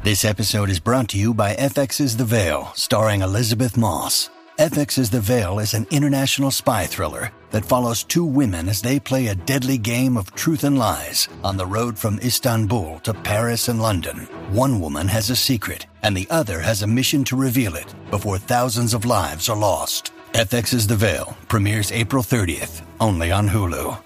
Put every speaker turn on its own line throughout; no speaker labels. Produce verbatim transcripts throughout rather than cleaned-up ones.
This episode is brought to you by F X's The Veil, starring Elizabeth Moss. F X's The Veil is an international spy thriller that follows two women as they play a deadly game of truth and lies on the road from Istanbul to Paris and London. One woman has a secret, and the other has a mission to reveal it before thousands of lives are lost. F X's The Veil premieres April thirtieth, only on Hulu.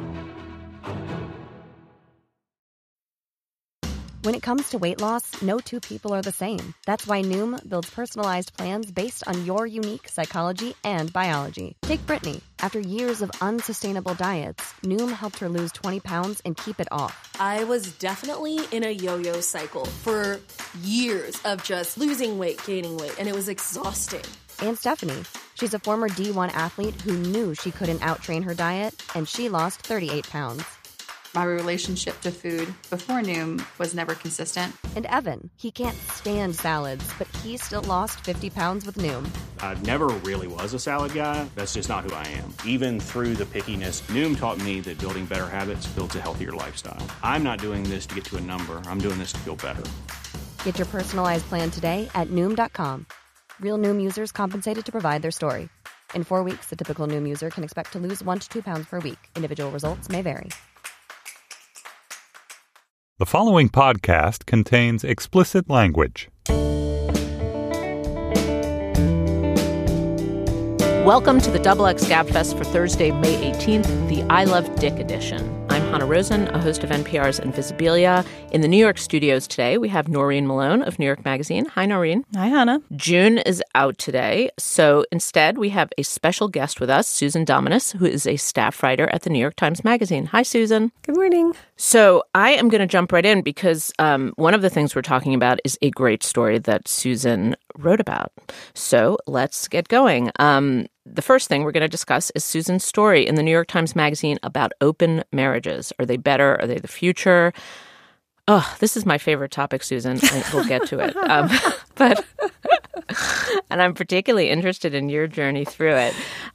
When it comes to weight loss, no two people are the same. That's why Noom builds personalized plans based on your unique psychology and biology. Take Brittany. After years of unsustainable diets, Noom helped her lose twenty pounds and keep it off.
I was definitely in a yo-yo cycle for years of just losing weight, gaining weight, and it was exhausting.
And Stephanie. She's a former D one athlete who knew she couldn't outtrain her diet, and she lost thirty-eight pounds.
My relationship to food before Noom was never consistent.
And Evan, he can't stand salads, but he still lost fifty pounds with Noom.
I never really was a salad guy. That's just not who I am. Even through the pickiness, Noom taught me that building better habits builds a healthier lifestyle. I'm not doing this to get to a number. I'm doing this to feel better.
Get your personalized plan today at Noom dot com. Real Noom users compensated to provide their story. In four weeks, the typical Noom user can expect to lose one to two pounds per week. Individual results may vary.
The following podcast contains explicit language.
Welcome to the Double X Gabfest for Thursday, May eighteenth, the I Love Dick edition. I'm Hannah Rosen, a host of N P R's Invisibilia. In the New York studios today, we have Noreen Malone of New York Magazine. Hi, Noreen.
Hi, Hannah.
June is out today, so instead we have a special guest with us, Susan Dominus, who is a staff writer at the New York Times Magazine. Hi, Susan.
Good morning.
So I am going to jump right in because um, one of the things we're talking about is a great story that Susan wrote about. So let's get going. Um, the first thing we're going to discuss is Susan's story in the New York Times Magazine about open marriages. Are they better? Are they the future? Oh, this is my favorite topic, Susan. I, we'll get to it. Um, but and I'm particularly interested in your journey through it.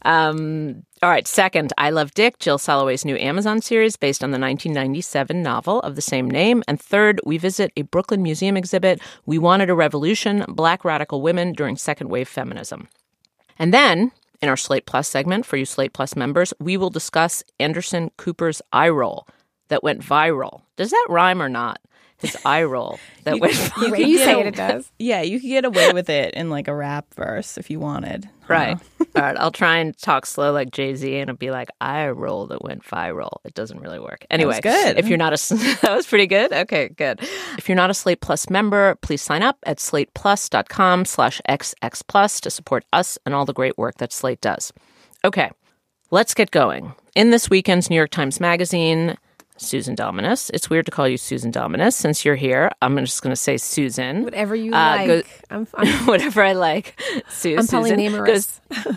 Um, all right. Second, I Love Dick, Jill Soloway's new Amazon series based on the nineteen ninety-seven novel of the same name. And third, we visit a Brooklyn Museum exhibit, We Wanted a Revolution, Black Radical Women During Second Wave Feminism. And then, in our Slate Plus segment, for you Slate Plus members, we will discuss Anderson Cooper's eye roll that went viral. Does that rhyme or not? His eye roll that
you,
went
viral. You,
you,
you
say
it, it does. Yeah, you could get away with it in like a rap verse if you wanted.
Right. All right. I'll try and talk slow like Jay-Z and it'll be like, eye roll that went viral. It doesn't really work. Anyway,
that was good.
If you're not a, that was pretty good. Okay, good. If you're not a Slate Plus member, please sign up at slateplus.com slash XX plus to support us and all the great work that Slate does. Okay, let's get going. In this weekend's New York Times Magazine, Susan Dominus. It's weird to call you Susan Dominus since you're here. I'm just going to say Susan.
Whatever you
uh,
like.
Go,
I'm, I'm,
whatever I like. Su-
I'm
Susan
polyamorous.
Goes,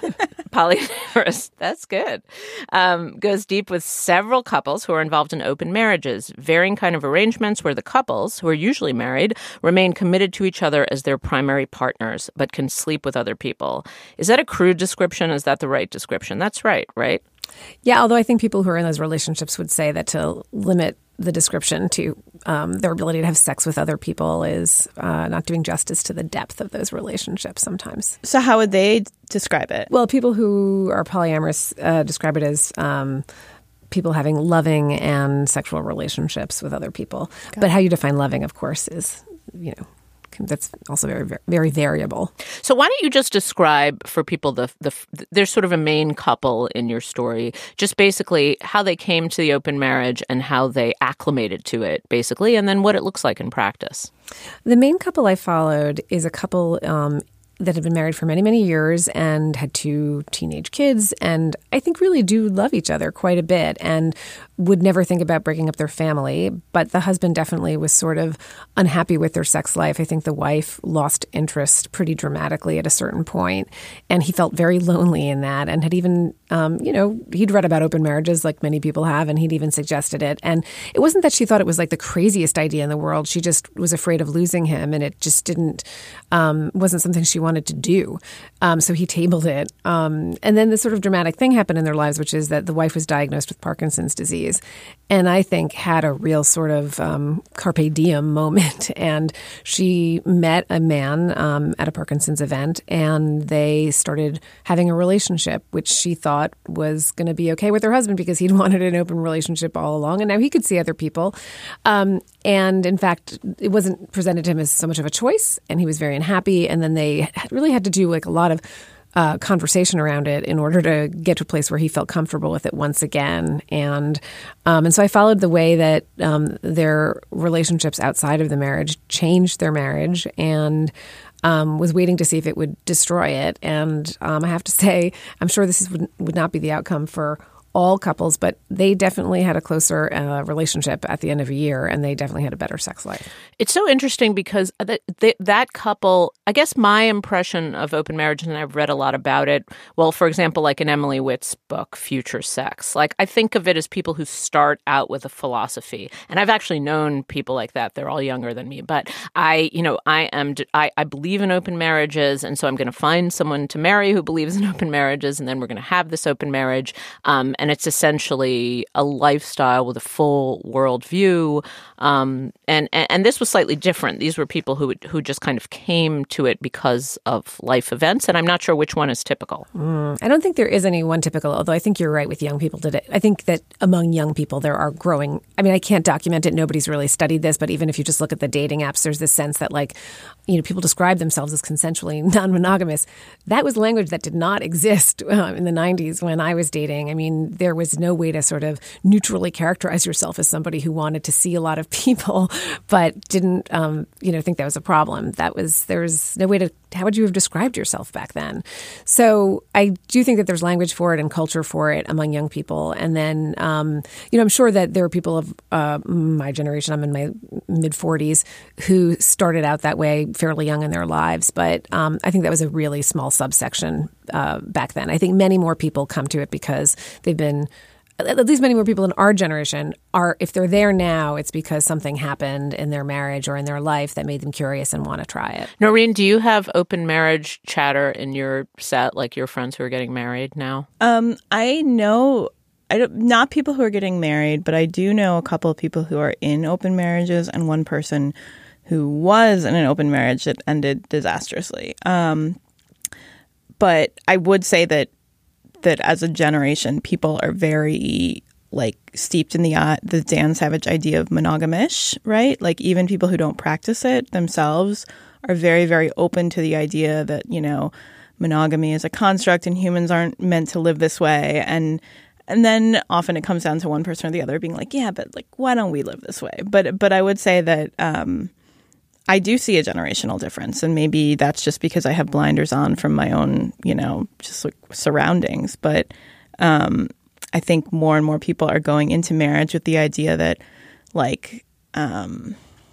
polyamorous. That's good. Um, goes deep with several couples who are involved in open marriages, varying kind of arrangements where the couples, who are usually married, remain committed to each other as their primary partners, but can sleep with other people. Is that a crude description? Is that the right description? That's right, right?
Yeah, although I think people who are in those relationships would say that to limit the description to um, their ability to have sex with other people is uh, not doing justice to the depth of those relationships sometimes.
So how would they describe it?
Well, people who are polyamorous uh, describe it as um, people having loving and sexual relationships with other people. Got but it. How you define loving, of course, is, you know, that's also very, very variable.
So why don't you just describe for people the the there's sort of a main couple in your story, just basically how they came to the open marriage and how they acclimated to it, basically, and then what it looks like in practice.
The main couple I followed is a couple um, that had been married for many, many years and had two teenage kids, and I think really do love each other quite a bit and would never think about breaking up their family. But the husband definitely was sort of unhappy with their sex life. I think the wife lost interest pretty dramatically at a certain point, and he felt very lonely in that and had even, um, you know, he'd read about open marriages like many people have, and he'd even suggested it. And it wasn't that she thought it was like the craziest idea in the world. She just was afraid of losing him, and it just didn't, um, wasn't something she wanted to do. Um, so he tabled it. Um, and then this sort of dramatic thing happened in their lives, which is that the wife was diagnosed with Parkinson's disease. fifties. And I think had a real sort of um, carpe diem moment. And she met a man um, at a Parkinson's event, and they started having a relationship, which she thought was going to be okay with her husband because he'd wanted an open relationship all along. And now he could see other people. Um, and in fact, it wasn't presented to him as so much of a choice, and he was very unhappy. And then they really had to do like a lot of Uh, conversation around it in order to get to a place where he felt comfortable with it once again. And um, and so I followed the way that um, their relationships outside of the marriage changed their marriage, and um, was waiting to see if it would destroy it. And um, I have to say, I'm sure this is, would, would not be the outcome for all couples, but they definitely had a closer uh, relationship at the end of a year, and they definitely had a better sex life.
It's so interesting because that that couple, I guess my impression of open marriage, and I've read a lot about it, well, for example, like in Emily Witt's book, Future Sex, like I think of it as people who start out with a philosophy. And I've actually known people like that. They're all younger than me. But I, you know, I am, I, I believe in open marriages, and so I'm going to find someone to marry who believes in open marriages, and then we're going to have this open marriage. Um, and it's essentially a lifestyle with a full worldview. Um, and, and and this was slightly different. These were people who who just kind of came to it because of life events, and I'm not sure which one is typical.
Mm, I don't think there is any one typical, although I think you're right with young people today. I think that among young people there are growing, I mean, I can't document it. Nobody's really studied this, but even if you just look at the dating apps, there's this sense that like, you know, people describe themselves as consensually non-monogamous. That was language that did not exist uh, in the nineties when I was dating. I mean, there was no way to sort of neutrally characterize yourself as somebody who wanted to see a lot of people, but didn't, um, you know, think that was a problem. That was, there was no way to, how would you have described yourself back then? So I do think that there's language for it and culture for it among young people. And then, um, you know, I'm sure that there are people of uh, my generation, I'm in my mid forties, who started out that way fairly young in their lives. But um, I think that was a really small subsection uh, back then. I think many more people come to it because they've been, at least many more people in our generation are, if they're there now, it's because something happened in their marriage or in their life that made them curious and want to try it.
Noreen, do you have open marriage chatter in your set, like your friends who are getting married now?
Um, I know, I don't, not people who are getting married, but I do know a couple of people who are in open marriages, and one person who was in an open marriage that ended disastrously. Um, but I would say that that as a generation, people are very like steeped in the uh, the Dan Savage idea of monogamish, right? Like even people who don't practice it themselves are very, very open to the idea that, you know, monogamy is a construct and humans aren't meant to live this way. And and then often it comes down to one person or the other being like, yeah, but like, why don't we live this way? But but I would say that um, I do see a generational difference, and maybe that's just because I have blinders on from my own, you know, just like surroundings. But um, I think more and more people are going into marriage with the idea that, like, um,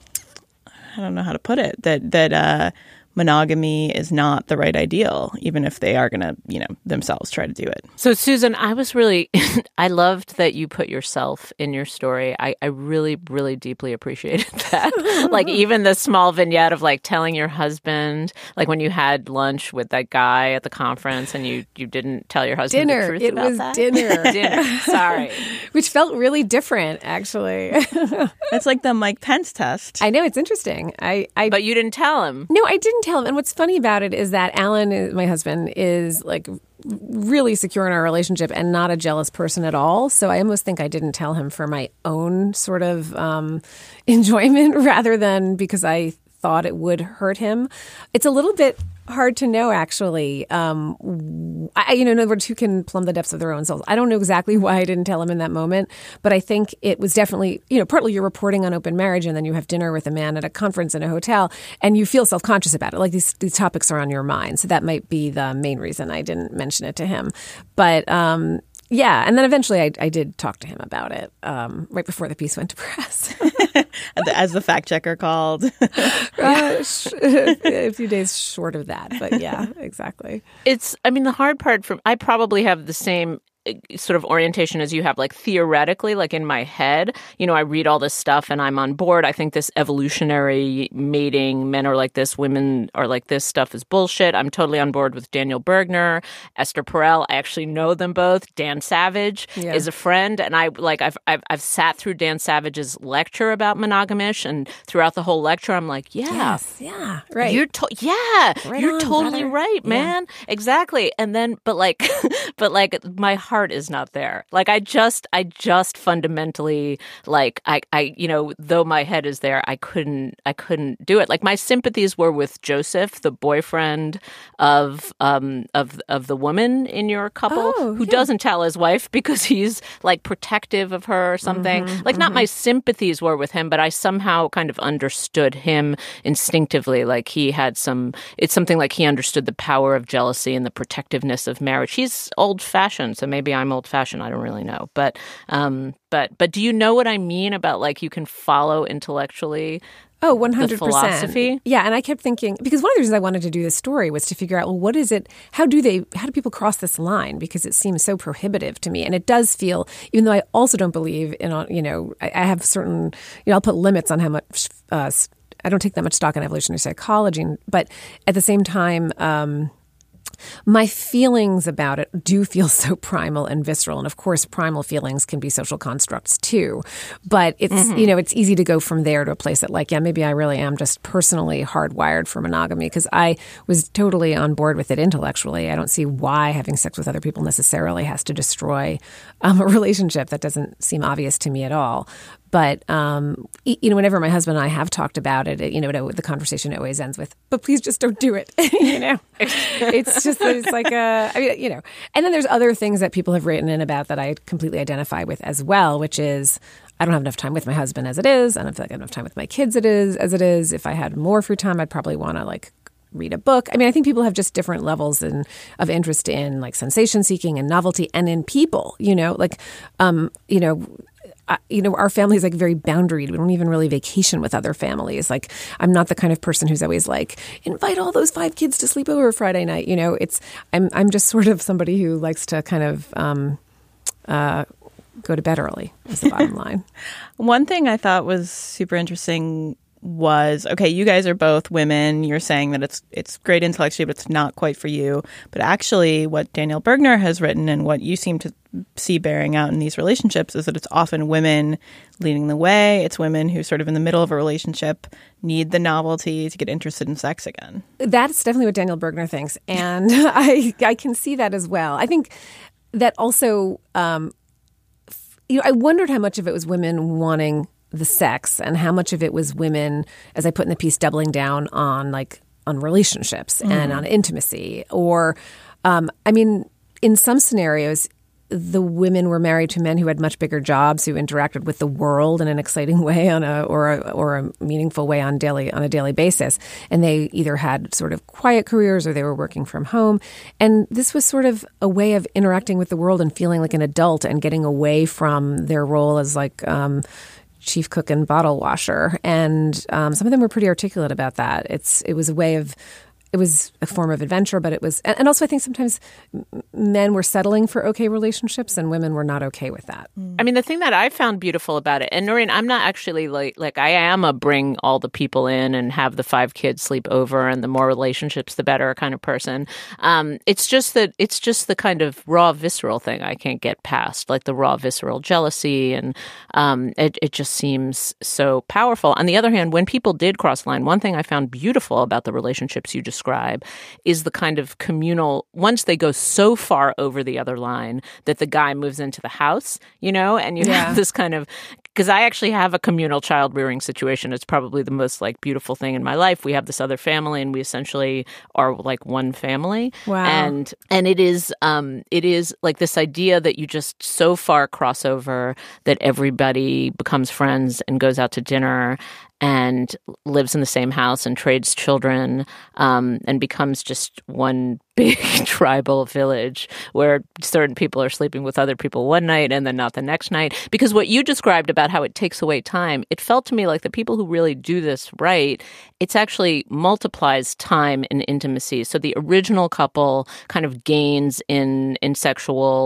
I don't know how to put it, that that uh, monogamy is not the right ideal, even if they are going to, you know, themselves try to do it.
So, Susan, I was really, I loved that you put yourself in your story. I, I really, really deeply appreciated that. Like even the small vignette of like telling your husband, like when you had lunch with that guy at the conference and you, you didn't tell your husband
dinner.
the truth
it
about
was
that.
Dinner.
Dinner. Sorry.
Which felt really different, actually.
It's like the Mike Pence test.
I know, it's interesting. I, I
But you didn't tell him.
No, I didn't tell him. And what's funny about it is that Alan, my husband, is like really secure in our relationship and not a jealous person at all. So I almost think I didn't tell him for my own sort of um, enjoyment rather than because I thought it would hurt him. It's a little bit hard to know, actually. Um, I, you know, in other words, who can plumb the depths of their own souls? I don't know exactly why I didn't tell him in that moment, but I think it was definitely, you know, partly you're reporting on open marriage and then you have dinner with a man at a conference in a hotel and you feel self-conscious about it. Like these, these topics are on your mind. So that might be the main reason I didn't mention it to him. But, um, yeah, and then eventually I, I did talk to him about it um, right before the piece went to press.
As the fact checker called.
uh, sh- a few days short of that, but yeah, exactly.
It's, I mean, the hard part for, I probably have the same sort of orientation as you have, like theoretically, like in my head, you know, I read all this stuff and I'm on board. I think this evolutionary mating, men are like this, women are like this stuff is bullshit. I'm totally on board with Daniel Bergner, Esther Perel. I actually know them both. Dan Savage yeah. is a friend. And I like, I've, I've, I've sat through Dan Savage's lecture about monogamish, and throughout the whole lecture, I'm like, yeah,
yes, yeah, right.
You're to- yeah,
right
you're
on,
totally
brother.
right, man. Yeah. Exactly. And then, but like, but like my heart is not there. Like I just, I just fundamentally, like I, I, you know, though my head is there, I couldn't, I couldn't do it. Like my sympathies were with Joseph, the boyfriend of, um, of, of the woman in your couple
oh,
who
yeah.
doesn't tell his wife because he's like protective of her or something.
Mm-hmm,
like
mm-hmm.
not my sympathies were with him, but I somehow kind of understood him instinctively. Like he had some, it's something like he understood the power of jealousy and the protectiveness of marriage. He's old fashioned, so maybe I'm old fashioned. I don't really know. But, um, but, but do you know what I mean about like you can follow intellectually?
Oh, one hundred percent.
The philosophy?
Yeah, and I kept thinking, because one of the reasons I wanted to do this story was to figure out, well, what is it, how do they, how do people cross this line? Because it seems so prohibitive to me. And it does feel, even though I also don't believe in, you know, I, I have certain, you know, I'll put limits on how much, uh, I don't take that much stock in evolutionary psychology, but at the same time, um, my feelings about it do feel so primal and visceral. And of course, primal feelings can be social constructs too. But it's, mm-hmm. you know, it's easy to go from there to a place that like, yeah, maybe I really am just personally hardwired for monogamy, because I was totally on board with it intellectually. I don't see why having sex with other people necessarily has to destroy um, a relationship. That doesn't seem obvious to me at all. But, um, you know, whenever my husband and I have talked about it, it you know, it, the conversation always ends with, but please just don't do it. you know, it's just, it's like a, I mean, you know, and then there's other things that people have written in about that I completely identify with as well, which is I don't have enough time with my husband as it is. I don't feel like I have enough time with my kids it is, as it is. If I had more free time, I'd probably want to like read a book. I mean, I think people have just different levels in, of interest in like sensation seeking and novelty and in people, you know, like, um, you know, Uh, you know, our family is like very boundaried. We don't even really vacation with other families. Like, I'm not the kind of person who's always like, invite all those five kids to sleep over Friday night. You know, it's I'm I'm just sort of somebody who likes to kind of um, uh, go to bed early. Is the bottom line.
One thing I thought was super interesting was, okay, you guys are both women. You're saying that it's it's great intellectually, but it's not quite for you. But actually what Daniel Bergner has written and what you seem to see bearing out in these relationships is that it's often women leading the way. It's women who sort of in the middle of a relationship need the novelty to get interested in sex again.
That's definitely what Daniel Bergner thinks. And I, I can see that as well. I think that also, um, you know, I wondered how much of it was women wanting the sex and how much of it was women, as I put in the piece, doubling down on like on relationships mm. and on intimacy. Or, um, I mean, in some scenarios, the women were married to men who had much bigger jobs, who interacted with the world in an exciting way on a or a, or a meaningful way on daily on a daily basis, and they either had sort of quiet careers or they were working from home. And this was sort of a way of interacting with the world and feeling like an adult and getting away from their role as like um, chief cook and bottle washer. And um, some of them were pretty articulate about that. It's it was a way of. It was a form of adventure, but it was, and also I think sometimes men were settling for okay relationships and women were not okay with that.
I mean, the thing that I found beautiful about it, and Noreen, I'm not actually like, like I am a bring all the people in and have the five kids sleep over and the more relationships, the better kind of person. Um, it's just that, it's just the kind of raw visceral thing I can't get past, like the raw visceral jealousy. And um, it, it just seems so powerful. On the other hand, when people did cross the line, one thing I found beautiful about the relationships you described describe is the kind of communal, once they go so far over the other line that the guy moves into the house, you know, and you yeah. have this kind of, because I actually have a communal child rearing situation. It's probably the most like beautiful thing in my life. We have this other family and we essentially are like one family.
Wow.
And, and it is, um, it is like this idea that you just so far cross over that everybody becomes friends and goes out to dinner and lives in the same house and trades children um, and becomes just one big tribal village where certain people are sleeping with other people one night and then not the next night. Because what you described about how it takes away time, it felt to me like the people who really do this right, it's actually multiplies time and intimacy. So the original couple kind of gains in in sexual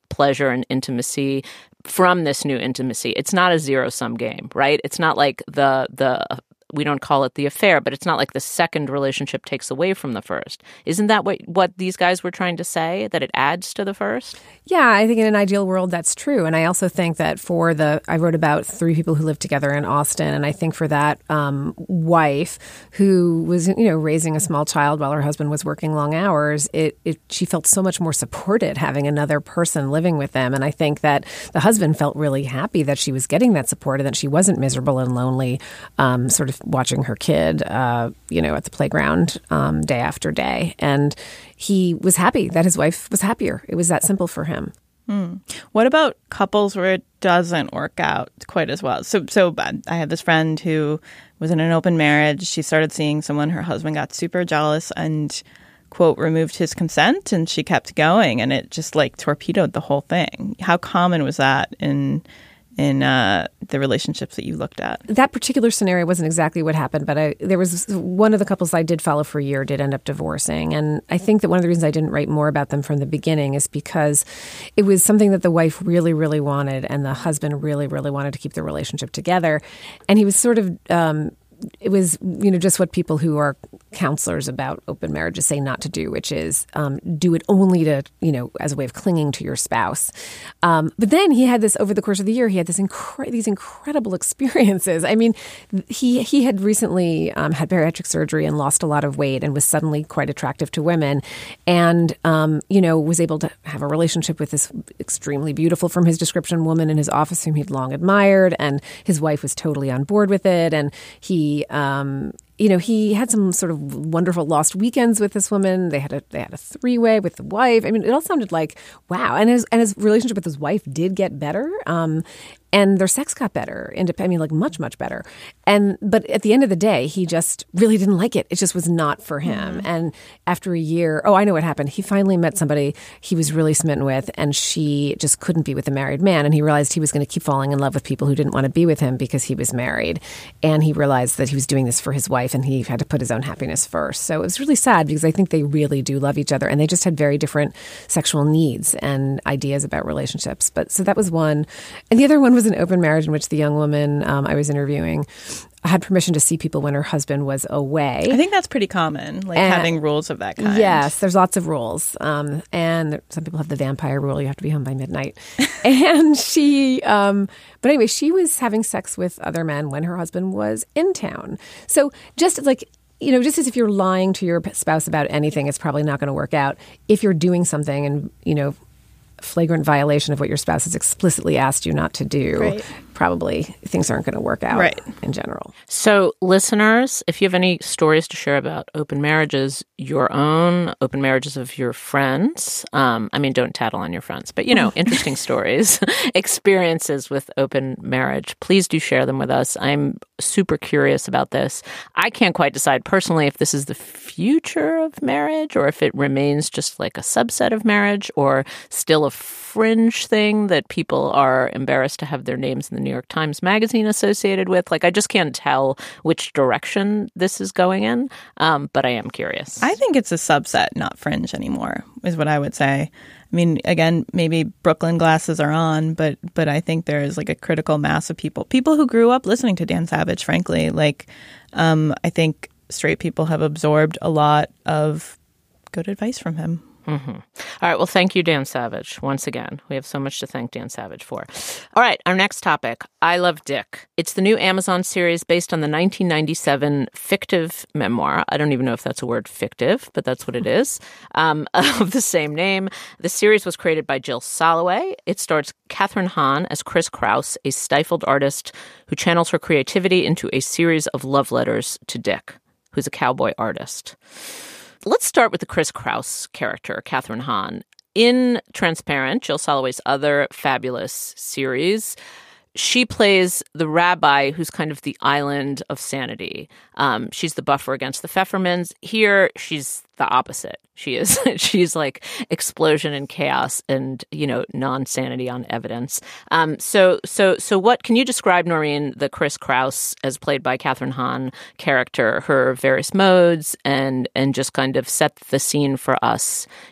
pleasure and intimacy from this new intimacy. It's not a zero-sum game, right? It's not like the the we don't call it the affair, but it's not like the second relationship takes away from the first. Isn't that what, what these guys were trying to say, that it adds to the first?
Yeah, I think in an ideal world that's true. And I also think that for the, I wrote about three people who lived together in Austin. And I think for that um, wife who was, you know, raising a small child while her husband was working long hours, it, it she felt so much more supported having another person living with them. And I think that the husband felt really happy that she was getting that support and that she wasn't miserable and lonely, um, sort of watching her kid, uh, you know, at the playground um, day after day. And he was happy that his wife was happier. It was that simple for him.
Hmm. What about couples where it doesn't work out quite as well? So, so I have this friend who was in an open marriage. She started seeing someone. Her husband got super jealous and, quote, removed his consent, and she kept going, and it just like torpedoed the whole thing. How common was that in in uh, the relationships that you looked at?
That particular scenario wasn't exactly what happened, but I, there was one of the couples I did follow for a year did end up divorcing. And I think that one of the reasons I didn't write more about them from the beginning is because it was something that the wife really, really wanted, and the husband really, really wanted to keep the relationship together. And he was sort of... Um, it was, you know, just what people who are counselors about open marriages say not to do, which is um, do it only to, you know, as a way of clinging to your spouse. Um, but then he had this, over the course of the year, he had this incre- these incredible experiences. I mean, he he had recently um, had bariatric surgery and lost a lot of weight and was suddenly quite attractive to women, and, um, you know, was able to have a relationship with this extremely beautiful, from his description, woman in his office whom he'd long admired, and his wife was totally on board with it, and he Um, you know, he had some sort of wonderful lost weekends with this woman. They had a they had a three-way with the wife. I mean, it all sounded like, wow. And his and his relationship with his wife did get better. Um, and their sex got better. I mean, like much, much better. And but at the end of the day, he just really didn't like it. It just was not for him. Mm-hmm. And after a year, oh, I know what happened. He finally met somebody he was really smitten with, and she just couldn't be with a married man. And he realized he was going to keep falling in love with people who didn't want to be with him because he was married. And he realized that he was doing this for his wife, and he had to put his own happiness first. So it was really sad because I think they really do love each other, and they just had very different sexual needs and ideas about relationships. But so that was one. And the other one was an open marriage in which the young woman um, I was interviewing had permission to see people when her husband was away.
I think that's pretty common, like and, having rules of that kind.
Yes, there's lots of rules. Um, and some people have the vampire rule, you have to be home by midnight. and she, um, but anyway, she was having sex with other men when her husband was in town. So just like, you know, just as if you're lying to your spouse about anything, it's probably not going to work out. If you're doing something and, you know, flagrant violation of what your spouse has explicitly asked you not to do, right, probably things aren't going to work out, right, in general.
So listeners, if you have any stories to share about open marriages, your own, open marriages of your friends, um, I mean, don't tattle on your friends, but, you know, interesting stories, experiences with open marriage, please do share them with us. I'm super curious about this. I can't quite decide personally if this is the future of marriage or if it remains just like a subset of marriage or still a fringe thing that people are embarrassed to have their names in the New York Times Magazine associated with. Like, I just can't tell which direction this is going in, um, but I am curious.
I think it's a subset, not fringe anymore, is what I would say. I mean, again, maybe Brooklyn glasses are on, but but I think there is like a critical mass of people, people who grew up listening to Dan Savage, frankly. Like, um, I think straight people have absorbed a lot of good advice from him.
Mm-hmm. All right. Well, thank you, Dan Savage. Once again, we have so much to thank Dan Savage for. All right. Our next topic, I Love Dick. It's the new Amazon series based on the nineteen ninety-seven fictive memoir. I don't even know if that's a word, fictive, but that's what it is, um, of the same name. The series was created by Jill Soloway. It stars Kathryn Hahn as Chris Kraus, a stifled artist who channels her creativity into a series of love letters to Dick, who's a cowboy artist. Let's start with the Chris Kraus character, Kathryn Hahn. In Transparent, Jill Soloway's other fabulous series, she plays the rabbi who's kind of the island of sanity. Um, she's the buffer against the Pfeffermans. Here, she's the opposite. She is. She's like explosion and chaos and, you know, non-sanity on evidence. Um, so, so, so what can you describe, Noreen, the Chris Kraus, as played by Kathryn Hahn character, her various modes, and and just kind of set the scene for us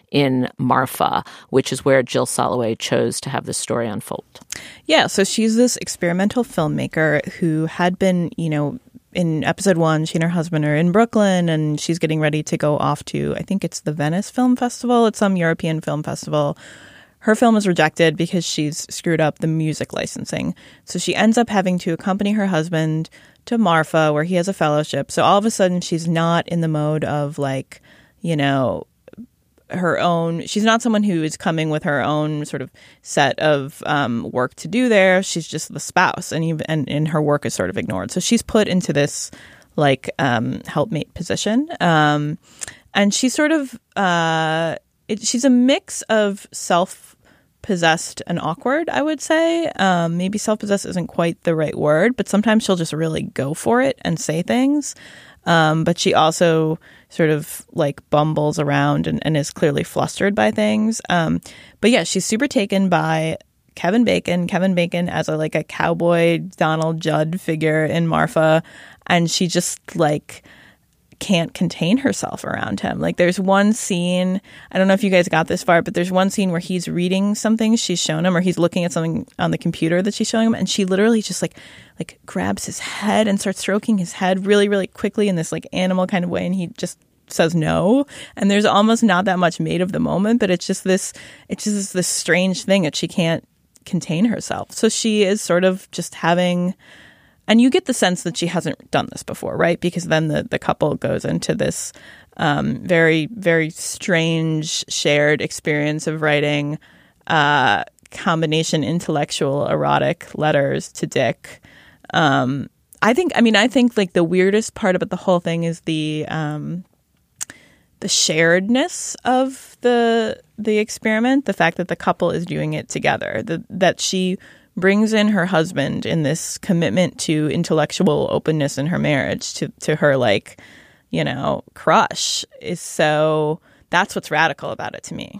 in Marfa, which is where Jill Soloway chose to have this story unfold.
Yeah, so she's this experimental filmmaker who had been, you know, in episode one, she and her husband are in Brooklyn, and she's getting ready to go off to, I think it's the Venice Film Festival. It's some European film festival. Her film is rejected because she's screwed up the music licensing. So she ends up having to accompany her husband to Marfa, where he has a fellowship. So all of a sudden, she's not in the mode of, like, you know, her own, she's not someone who is coming with her own sort of set of um, work to do there. She's just the spouse, and, even, and and her work is sort of ignored. So she's put into this like um, helpmate position, um, and she's sort of uh, it, she's a mix of self-possessed and awkward, I would say. Um, maybe self-possessed isn't quite the right word, but sometimes she'll just really go for it and say things. Um, but she also sort of like bumbles around and, and is clearly flustered by things. Um, but yeah, she's super taken by Kevin Bacon, Kevin Bacon as a like a cowboy Donald Judd figure in Marfa. And she just like can't contain herself around him. Like there's one scene, I don't know if you guys got this far, but there's one scene where he's reading something she's shown him, or he's looking at something on the computer that she's showing him, and she literally just like like grabs his head and starts stroking his head really, really quickly in this like animal kind of way, and he just says no. And there's almost not that much made of the moment, but it's just this it's just this strange thing that she can't contain herself. So she is sort of just having, and you get the sense that she hasn't done this before, right? Because then the, the couple goes into this um, very, very strange shared experience of writing uh, combination intellectual erotic letters to Dick. Um, I think, I mean, I think like the weirdest part about the whole thing is the um, the sharedness of the the experiment, the fact that the couple is doing it together, the, that she brings in her husband in this commitment to intellectual openness in her marriage to, to her, like, you know, crush is so, that's what's radical about it to me.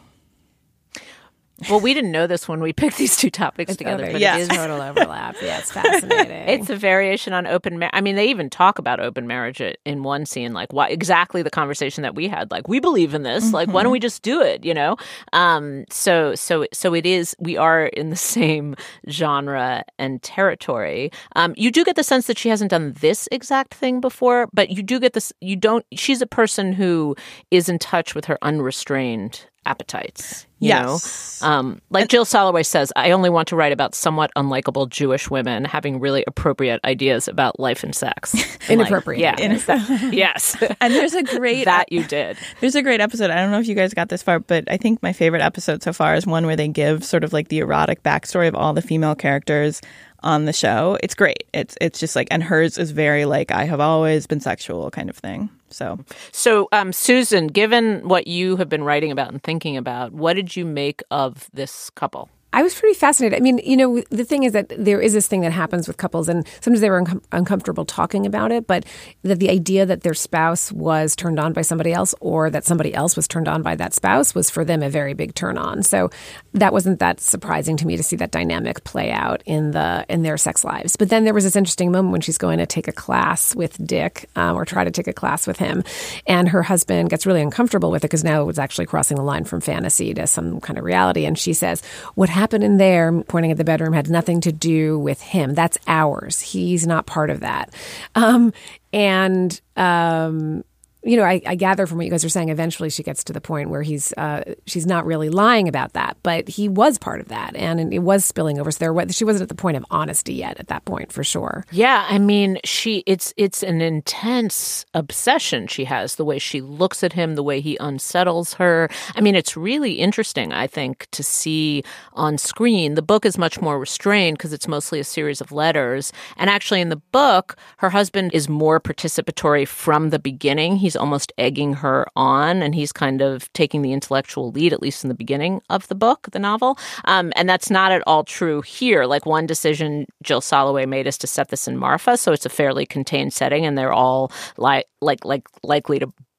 Well, we didn't know this when we picked these two topics
it's
together.
Over,
but
yeah.
it is
total overlap. Yeah, it's fascinating.
It's a variation on open marriage. I mean, they even talk about open marriage in one scene, like why, exactly the conversation that we had. Like, we believe in this. Mm-hmm. Like, why don't we just do it? You know. Um, so, so, so it is. We are in the same genre and territory. Um, you do get the sense that she hasn't done this exact thing before, but you do get this. You don't. She's a person who is in touch with her unrestrained appetites. You
yes.
know? Um, like and, Jill Soloway says, I only want to write about somewhat unlikable Jewish women having really appropriate ideas about life and sex.
Inappropriate.
Like, yeah. That, yes.
And there's a great...
that you did.
There's a great episode. I don't know if you guys got this far, but I think my favorite episode so far is one where they give sort of like the erotic backstory of all the female characters on the show. It's great. It's it's just like, and hers is very like, I have always been sexual kind of thing. So,
so um, Susan, given what you have been writing about and thinking about, what did you make of this couple?
I was pretty fascinated. I mean, you know, the thing is that there is this thing that happens with couples, and sometimes they were un- uncomfortable talking about it, but that the idea that their spouse was turned on by somebody else or that somebody else was turned on by that spouse was for them a very big turn on. So that wasn't that surprising to me to see that dynamic play out in the in their sex lives. But then there was this interesting moment when she's going to take a class with Dick um, or try to take a class with him, and her husband gets really uncomfortable with it because now it was actually crossing the line from fantasy to some kind of reality. And she says, what happened in there, pointing at the bedroom, had nothing to do with him. That's ours. He's not part of that. Um, and, um, you know, I, I gather from what you guys are saying, eventually she gets to the point where he's uh, she's not really lying about that, but he was part of that, and it was spilling over. So there, she wasn't at the point of honesty yet at that point, for sure.
Yeah, I mean, she it's it's an intense obsession she has, the way she looks at him, the way he unsettles her. I mean, it's really interesting, I think, to see on screen. The book is much more restrained because it's mostly a series of letters, and actually in the book, her husband is more participatory from the beginning. He's almost egging her on, and he's kind of taking the intellectual lead, at least in the beginning of the book, the novel. Um, and that's not at all true here. Like, one decision Jill Soloway made is to set this in Marfa, so it's a fairly contained setting, and they're all li- like like likely to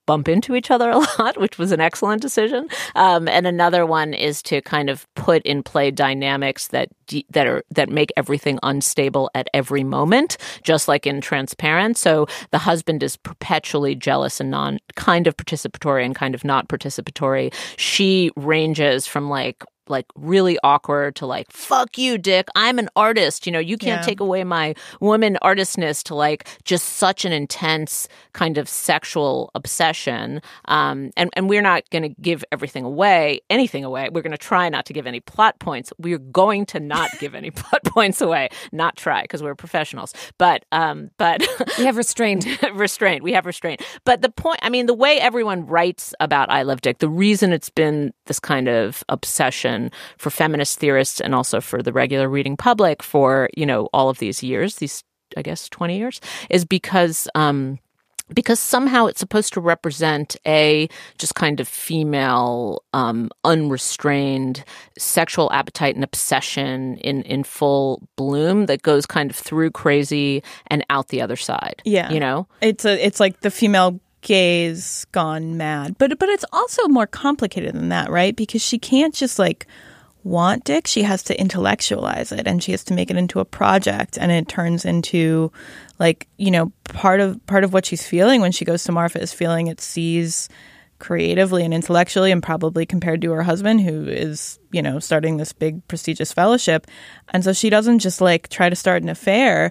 bump into each other a lot, which was an excellent decision. Um, and another one is to kind of put in play dynamics that that are that make everything unstable at every moment, just like in Transparent. So the husband is perpetually jealous and non kind of participatory and kind of not participatory. She ranges from like like really awkward to like, fuck you, Dick, I'm an artist. You know, you can't
Yeah.
take away my woman artistness, to like just such an intense kind of sexual obsession. Um, and, and we're not going to give everything away, anything away. We're going to try not to give any plot points. We're going to not give any plot points away. Not try, because we're professionals. But, um, but
We have restraint.
restraint. We have restraint. But the point, I mean, the way everyone writes about I Love Dick, the reason it's been this kind of obsession for feminist theorists and also for the regular reading public for, you know, all of these years, these, I guess, twenty years, is because, um, because somehow it's supposed to represent a just kind of female, um, unrestrained sexual appetite and obsession in, in full bloom that goes kind of through crazy and out the other side.
Yeah.
You know?
It's a, it's like the female gaze gone mad. But but it's also more complicated than that, right? Because she can't just like want Dick. She has to intellectualize it, and she has to make it into a project, and it turns into like, you know, part of part of what she's feeling when she goes to Marfa is feeling it sees creatively and intellectually, and probably compared to her husband, who is, you know, starting this big prestigious fellowship. And so she doesn't just like try to start an affair.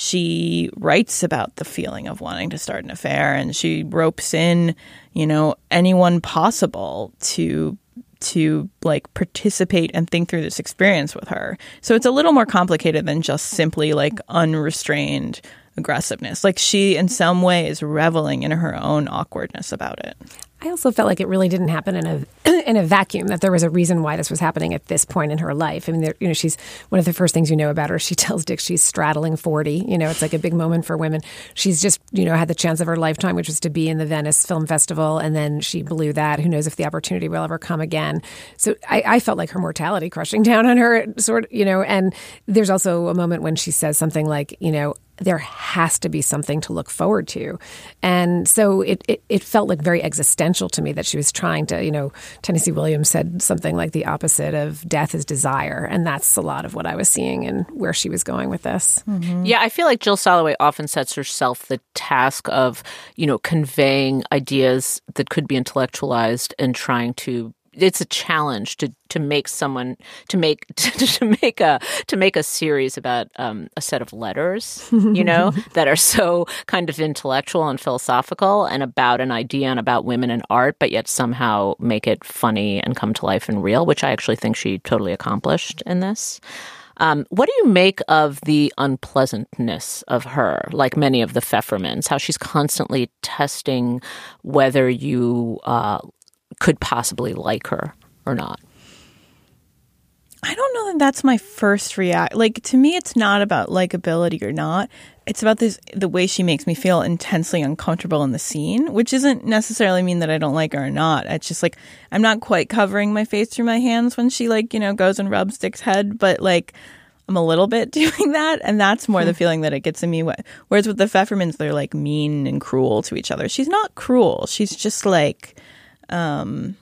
She writes about the feeling of wanting to start an affair, and she ropes in, you know, anyone possible to to like participate and think through this experience with her. So it's a little more complicated than just simply like unrestrained aggressiveness. Like she in some way is reveling in her own awkwardness about it.
I also felt like it really didn't happen in a in a vacuum, that there was a reason why this was happening at this point in her life. I mean, there, you know, she's one of the first things you know about her. She tells Dick she's straddling forty. You know, it's like a big moment for women. She's just, you know, had the chance of her lifetime, which was to be in the Venice Film Festival, and then she blew that. Who knows if the opportunity will ever come again? So I, I felt like her mortality crushing down on her, sort of, you know. And there's also a moment when she says something like, you know, there has to be something to look forward to. And so it, it, it felt like very existential to me that she was trying to, you know, Tennessee Williams said something like the opposite of death is desire. And that's a lot of what I was seeing and where she was going with this.
Mm-hmm. Yeah, I feel like Jill Soloway often sets herself the task of, you know, conveying ideas that could be intellectualized and trying to it's a challenge to to make someone to make to, to make a to make a series about um, a set of letters, you know, that are so kind of intellectual and philosophical and about an idea and about women and art, but yet somehow make it funny and come to life and real, which I actually think she totally accomplished in this. Um, what do you make of the unpleasantness of her, like many of the Pfeffermans, how she's constantly testing whether you uh, could possibly like her or not?
I don't know that that's my first react. Like, to me, it's not about likability or not. It's about this the way she makes me feel intensely uncomfortable in the scene, which doesn't necessarily mean that I don't like her or not. It's just like I'm not quite covering my face through my hands when she, like, you know, goes and rubs Dick's head, but like I'm a little bit doing that, and that's more the feeling that it gets in me. Whereas with the Pfeffermans, they're like mean and cruel to each other. She's not cruel. She's just like um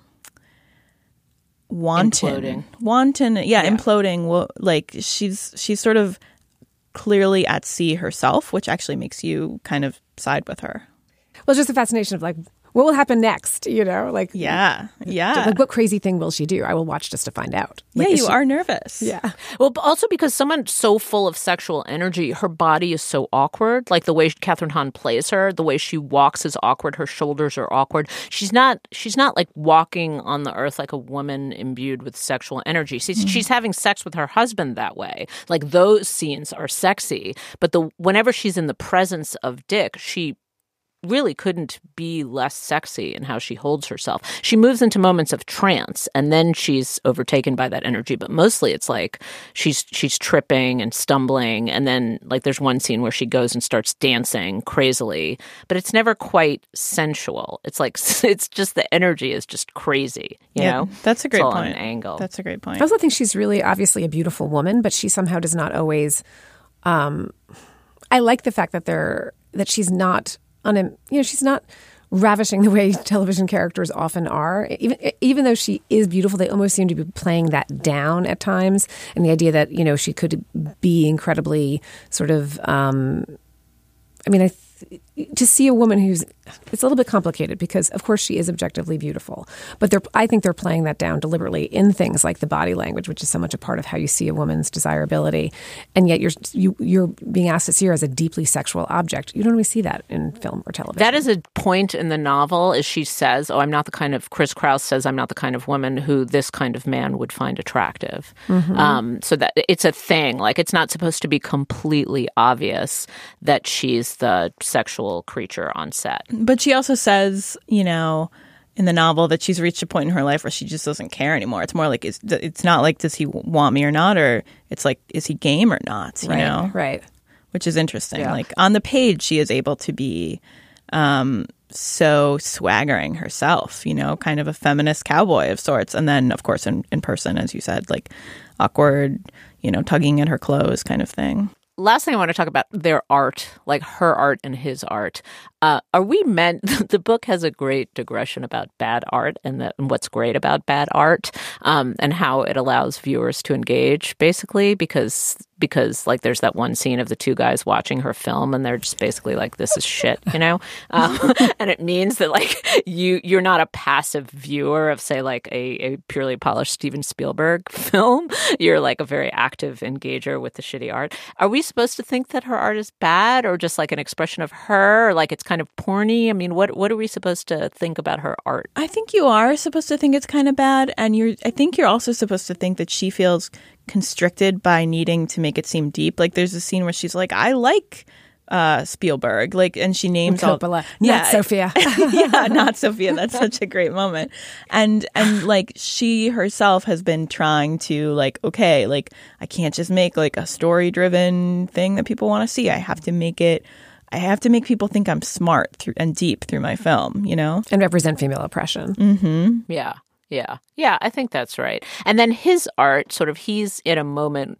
wanton
imploding.
wanton yeah,
yeah.
imploding. Well, like she's she's sort of clearly at sea herself, which actually makes you kind of side with her.
Well, just the fascination of like, what will happen next? You know, like
yeah yeah
like what crazy thing will she do? I will watch just to find out. Like,
yeah you
she,
are nervous.
Yeah.
Well, but also because someone so full of sexual energy, her body is so awkward. Like the way Catherine Hahn plays her, the way she walks is awkward. Her shoulders are awkward. She's not. She's not like walking on the earth like a woman imbued with sexual energy. She's mm-hmm. she's having sex with her husband that way. Like those scenes are sexy. But the whenever she's in the presence of Dick, she really couldn't be less sexy in how she holds herself. She moves into moments of trance, and then she's overtaken by that energy. But mostly it's like she's she's tripping and stumbling, and then like there's one scene where she goes and starts dancing crazily, but it's never quite sensual. It's like it's just the energy is just crazy, you
yeah,
know?
That's a great
it's all
point.
on an angle.
That's a great point.
I also think she's really obviously a beautiful woman, but she somehow does not always um I like the fact that they're that she's not On a, you know, she's not ravishing the way television characters often are. Even even though she is beautiful, they almost seem to be playing that down at times. And the idea that, you know, she could be incredibly sort of, um, I mean, I th- to see a woman who's, it's a little bit complicated because, of course, she is objectively beautiful. But they're, I think they're playing that down deliberately in things like the body language, which is so much a part of how you see a woman's desirability. And yet you're you, you're being asked to see her as a deeply sexual object. You don't always see that in film or television.
That is a point in the novel, is she says, oh, I'm not the kind of, Chris Kraus says, I'm not the kind of woman who this kind of man would find attractive. Mm-hmm. Um, so that it's a thing. Like, it's not supposed to be completely obvious that she's the sexual creature on set.
But she also says, you know, in the novel that she's reached a point in her life where she just doesn't care anymore. It's more like, it's, it's not like, does he want me or not? Or it's like, is he game or not? You
right,
know?
Right.
Which is interesting.
Yeah.
Like, on the page, she is able to be um, so swaggering herself, you know, kind of a feminist cowboy of sorts. And then, of course, in, in person, as you said, like awkward, you know, tugging at her clothes kind of thing.
Last thing I want to talk about, their art, like her art and his art. Uh, are we meant, the book has a great digression about bad art and, the, and what's great about bad art um, and how it allows viewers to engage, basically, because, because like there's that one scene of the two guys watching her film and they're just basically like, this is shit, you know? Um, and it means that like you, you're not a passive viewer of, say, like a, a purely polished Steven Spielberg film. You're like a very active engager with the shitty art. Are we supposed to think that her art is bad or just like an expression of her, or like it's kind of porny? I mean, what what are we supposed to think about her art?
I think you are supposed to think it's kind of bad, and you're I think you're also supposed to think that she feels constricted by needing to make it seem deep. Like there's a scene where she's like, I like uh, Spielberg, like, and she names
Coppola,
all,
not
yeah,
Sophia.
yeah, not Sophia. That's such a great moment. And and like she herself has been trying to like, okay, like I can't just make like a story driven thing that people want to see. I have to make it. I have to make people think I'm smart through, and deep through my film, you know,
and represent female oppression.
Mm-hmm.
Yeah, yeah, yeah. I think that's right. And then his art, sort of, he's in a moment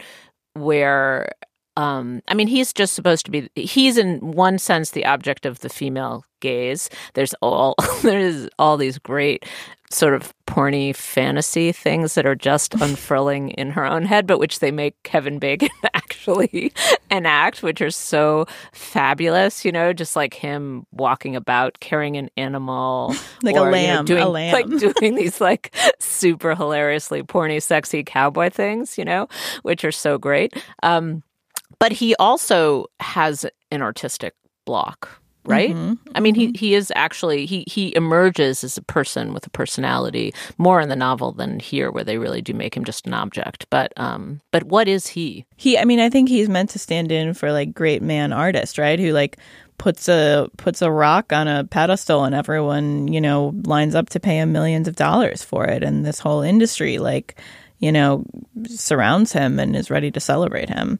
where. Um, I mean, he's just supposed to be, he's in one sense the object of the female gaze. There's all, there's all these great sort of porny fantasy things that are just unfurling in her own head, but which they make Kevin Bacon actually enact, which are so fabulous, you know, just like him walking about carrying an animal.
Like
or,
a lamb,
you know, doing,
a lamb.
Like doing these like super hilariously porny, sexy cowboy things, you know, which are so great. Um, But he also has an artistic block, right?
Mm-hmm.
I mean, he, he is actually, he, he emerges as a person with a personality more in the novel than here, where they really do make him just an object. But um, but what is he?
He, I mean, I think he's meant to stand in for like great man artist, right? Who like puts a puts a rock on a pedestal and everyone, you know, lines up to pay him millions of dollars for it. And this whole industry, like, you know, surrounds him and is ready to celebrate him.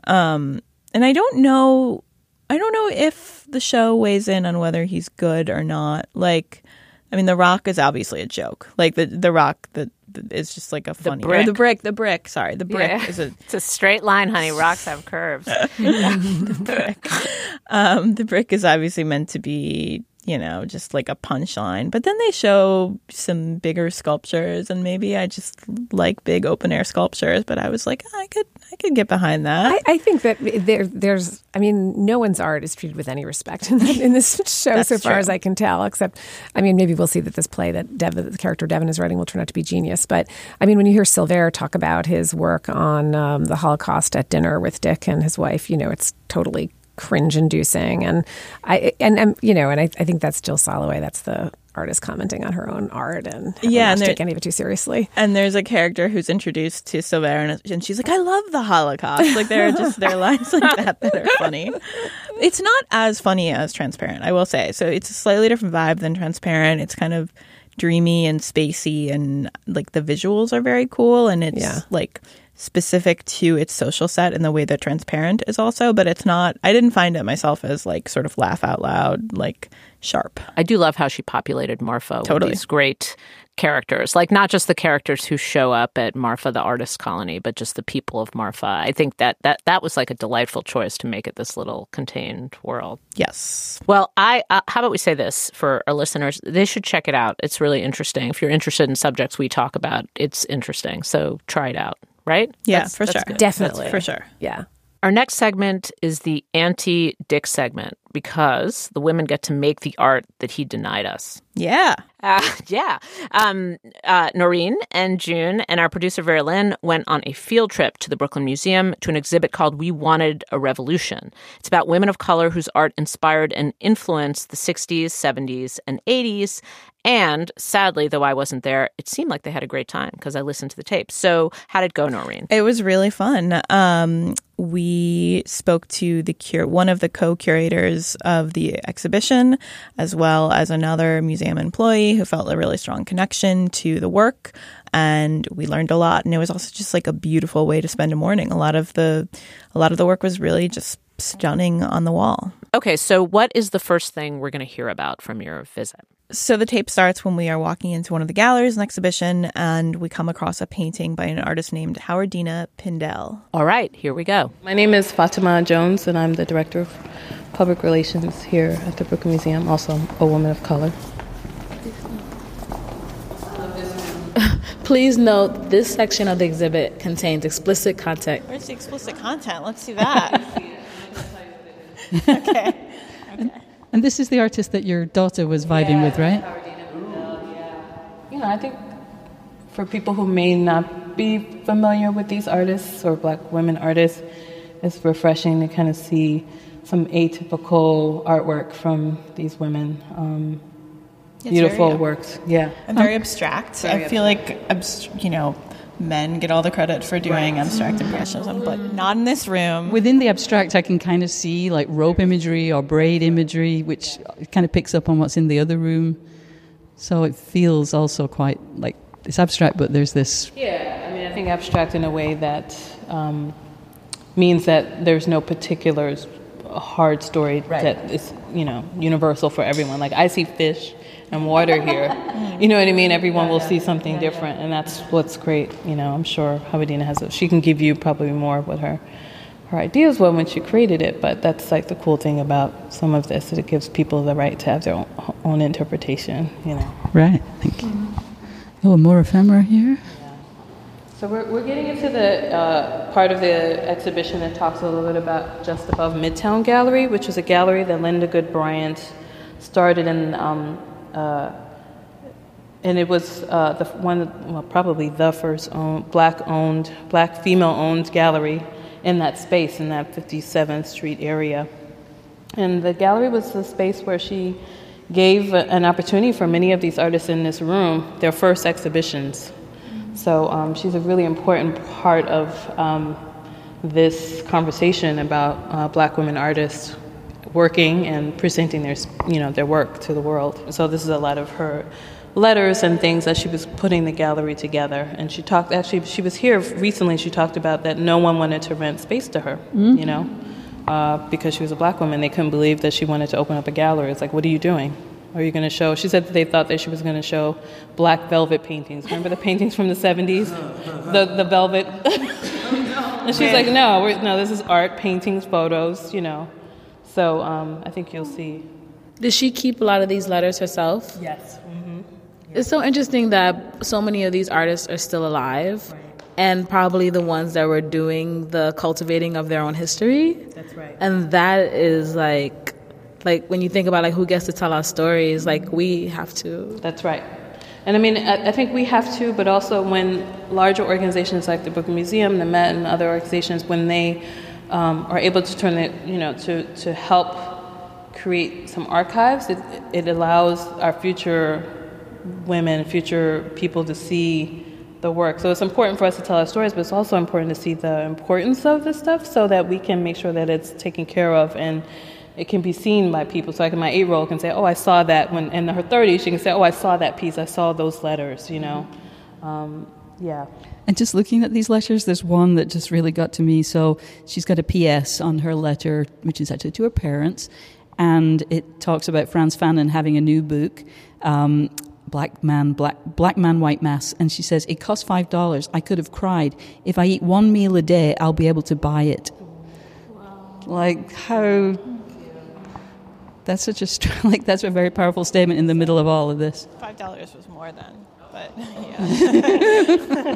Um, and I don't know, I don't know if the show weighs in on whether he's good or not. Like, I mean, The Rock is obviously a joke. Like the the Rock that is just like a funny.
The brick.
Or the brick. The brick. Sorry, the brick
Yeah.
is a.
It's a straight line, honey. Rocks have curves.
the brick. Um, the brick is obviously meant to be, you know, just like a punchline. But then they show some bigger sculptures, and maybe I just like big open air sculptures. But I was like, I could, I could get behind that.
I, I think that there, there's, I mean, no one's art is treated with any respect in, that, in this show,
That's
so far
true.
as I can tell. Except, I mean, maybe we'll see that this play that Dev, the character Devin is writing will turn out to be genius. But I mean, when you hear Silver talk about his work on um, the Holocaust at dinner with Dick and his wife, you know, it's totally cringe-inducing, and I and, and you know, and I, I think that's Jill Soloway. That's the artist commenting on her own art and
yeah,
and
and
take any of it too seriously.
And there's a character who's introduced to Silver, and, and she's like, "I love the Holocaust." Like there are just there are lines like that that are funny. It's not as funny as Transparent, I will say. So it's a slightly different vibe than Transparent. It's kind of dreamy and spacey, and like the visuals are very cool, and it's
Yeah.
like specific to its social set and the way that Transparent is also, but it's not, I didn't find it myself as like sort of laugh out loud, like sharp.
I do love how she populated Marfa
Totally.
with these great characters, like not just the characters who show up at Marfa, the artist colony, but just the people of Marfa. I think that that, that was like a delightful choice to make it this little contained world.
Yes.
Well, I uh, how about we say this for our listeners? They should check it out. It's really interesting. If you're interested in subjects we talk about, it's interesting. So try it out, right?
Yeah,
That's-
for
that's
sure.
good.
Definitely.
That's for sure.
Yeah.
Our next segment is the anti-Dick segment because the women get to make the art that he denied us.
Yeah.
Uh, yeah. Um, uh, Noreen and June and our producer Vera Lynn went on a field trip to the Brooklyn Museum to an exhibit called We Wanted a Revolution. It's about women of color whose art inspired and influenced the sixties, seventies, and eighties. And sadly, though I wasn't there, it seemed like they had a great time because I listened to the tape. So how did it go, Noreen?
It was really fun. Um, we spoke to the cur- one of the co-curators of the exhibition, as well as another museum employee who felt a really strong connection to the work. And we learned a lot. And it was also just like a beautiful way to spend a morning. A lot of the, a lot of the work was really just stunning on the wall.
Okay, so what is the first thing we're going to hear about from your visit?
So the tape starts when we are walking into one of the galleries in the exhibition, and we come across a painting by an artist named Howardina Pindell.
All right, here we go.
My name is Fatima Jones, and I'm the Director of Public Relations here at the Brooklyn Museum, also a woman of color. Please note, this section of the exhibit contains explicit content.
Where's the explicit content? Let's see that. Okay.
And, and this is the artist that your daughter was vibing
yeah,
with, right?
You know, I think for people who may not be familiar with these artists or Black women artists, it's refreshing to kind of see some atypical artwork from these women. Um, beautiful
very,
works, yeah.
And very abstract.
Very
I feel
abstract.
like, abst- you know, men get all the credit for doing right. abstract impressionism, but not in this room.
Within the abstract, I can kind of see like rope imagery or braid imagery, which kind of picks up on what's in the other room. So it feels also quite like it's abstract, but there's this...
Yeah, I mean, I think abstract in a way that um, means that there's no particular hard story right. that is, you know, universal for everyone. Like, I see fish and water here. You know what I mean? Everyone will see something different, and that's what's great. You know, I'm sure Howardina has a, she can give you probably more of what her her ideas were when she created it, but that's like the cool thing about some of this, that it gives people the right to have their own, own interpretation, you know.
Right, thank you. Oh, more ephemera here.
Yeah. So we're we're getting into the uh, part of the exhibition that talks a little bit about Just Above Midtown Gallery, which was a gallery that Linda Good Bryant started in um, Uh, and it was uh, the one, well, probably the first own, black-owned, black female-owned gallery in that space, in that fifty-seventh Street area. And the gallery was the space where she gave an opportunity for many of these artists in this room their first exhibitions. So um, she's a really important part of um, this conversation about uh, Black women artists working and presenting their, you know, their work to the world. So this is a lot of her letters and things that she was putting the gallery together. And she talked, actually, she was here recently, she talked about that no one wanted to rent space to her, mm-hmm. you know, uh, because she was a Black woman. They couldn't believe that she wanted to open up a gallery. It's like, what are you doing? Are you going to show, she said that they thought that she was going to show black velvet paintings. Remember the paintings from the seventies? The the velvet? And she's like, no, we're, no, this is art, paintings, photos, you know. So um, I think you'll see.
Did she keep a lot of these letters herself?
Yes. Mm-hmm. Yeah.
It's so interesting that so many of these artists are still alive, right. and probably the ones that were doing the cultivating of their own history.
That's right.
And that is like, like when you think about like who gets to tell our stories, like we have to.
That's right. And I mean, I, I think we have to, but also when larger organizations like the Brooklyn Museum, the Met, and other organizations, when they Um, are able to turn it, you know, to, to help create some archives, it, it allows our future women, future people to see the work. So it's important for us to tell our stories, but it's also important to see the importance of this stuff so that we can make sure that it's taken care of and it can be seen by people. So like my eight-year-old can say, oh, I saw that when in her thirties, she can say, oh, I saw that piece, I saw those letters, you know. Um, Yeah.
And just looking at these letters, there's one that just really got to me. So she's got a P S on her letter, which is actually to her parents, and it talks about Frantz Fanon having a new book, um, Black Man, Black Black Man, White Mass, and she says, it costs five dollars. I could have cried. If I eat one meal a day, I'll be able to buy it. Wow. Like, how... That's such a, like, that's a very powerful statement in the middle of all of this.
Five dollars was more then, but yeah.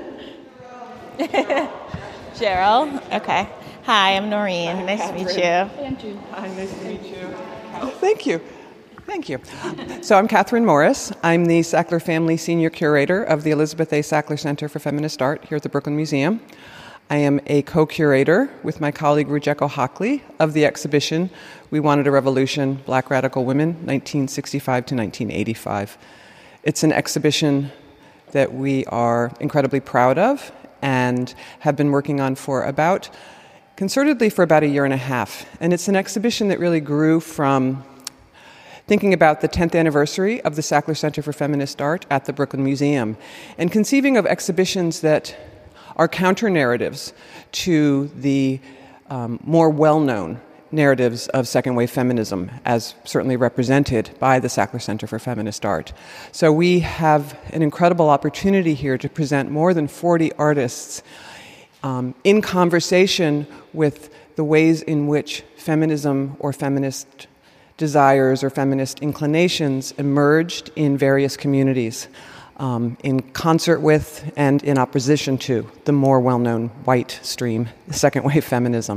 Cheryl, okay. Hi, I'm Noreen. Hi, nice Catherine. To meet you.
Andrew. Hi, nice to meet you. Oh, thank you. Thank you. So I'm Catherine Morris. I'm the Sackler Family Senior Curator of the Elizabeth A. Sackler Center for Feminist Art here at the Brooklyn Museum. I am a co-curator with my colleague Rujeko Hockley of the exhibition We Wanted a Revolution, Black Radical Women, nineteen sixty-five to nineteen eighty-five. It's an exhibition that we are incredibly proud of and have been working on for about, concertedly for about a year and a half. And it's an exhibition that really grew from thinking about the tenth anniversary of the Sackler Center for Feminist Art at the Brooklyn Museum and conceiving of exhibitions that are counter-narratives to the um, more well-known narratives of second-wave feminism, as certainly represented by the Sackler Center for Feminist Art. So we have an incredible opportunity here to present more than forty artists um, in conversation with the ways in which feminism or feminist desires or feminist inclinations emerged in various communities. Um, in concert with and in opposition to the more well-known white stream, second-wave feminism.